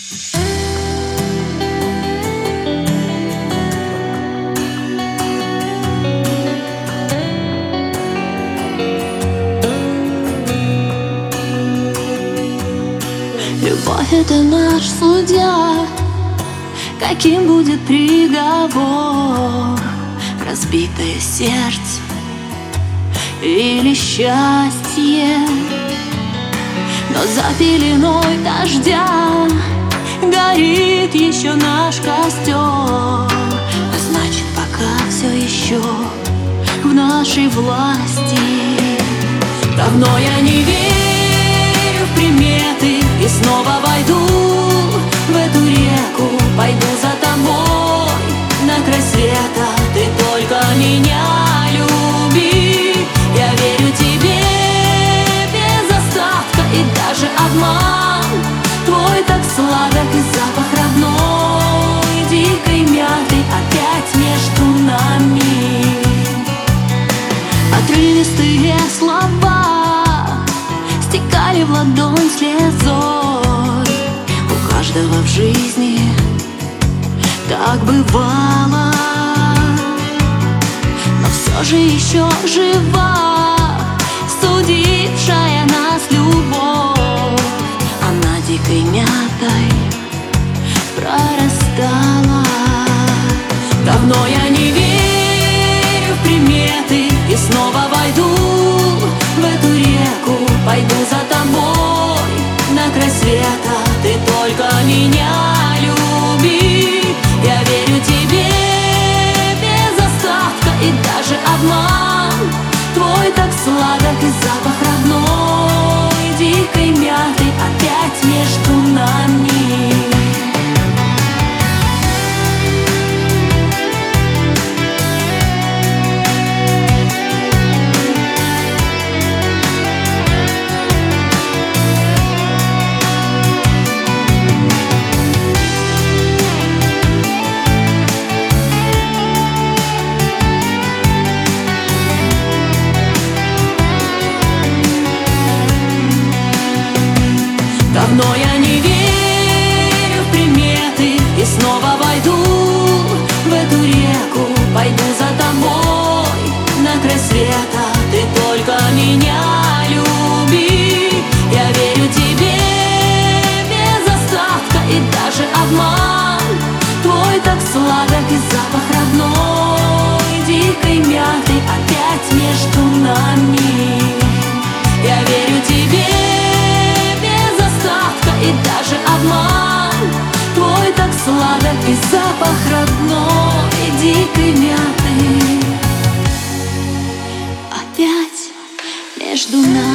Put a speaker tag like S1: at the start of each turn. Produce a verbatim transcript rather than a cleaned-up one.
S1: Любовь — это наш судья. Каким будет приговор? Разбитое сердце или счастье? Но за пеленой дождя горит еще наш костер. А значит, пока все еще в нашей власти. Давно я не верю в приметы и снова войду в эту реку. Пойду за тобой на край света. Ты только меня люби. Я верю тебе без остатка. И даже обман твой так сладок. И запах родной дикой мяты опять между нами. Отрывистые слова стекали в ладонь слезой. У каждого в жизни так бывало, но все же еще жива судившая нас любовь. Она дикой мятой прорастала. Давно я не верю в приметы и снова войду в эту реку. Пойду за тобой на край света. Ты только меня люби. Я верю тебе без остатка. И даже обман твой так сладок. И запах родной дикой мяты опять между нами. Давно я не верю в приметы и снова войду в эту реку. Пойду за тобой на край света. Ты только меня люби. Я верю тебе без остатка. И даже обман твой так сладок. И запах родной дикой мяты опять между нами. Я верю тебе и даже обман твой так сладок. И запах родной дикой мяты опять между нами.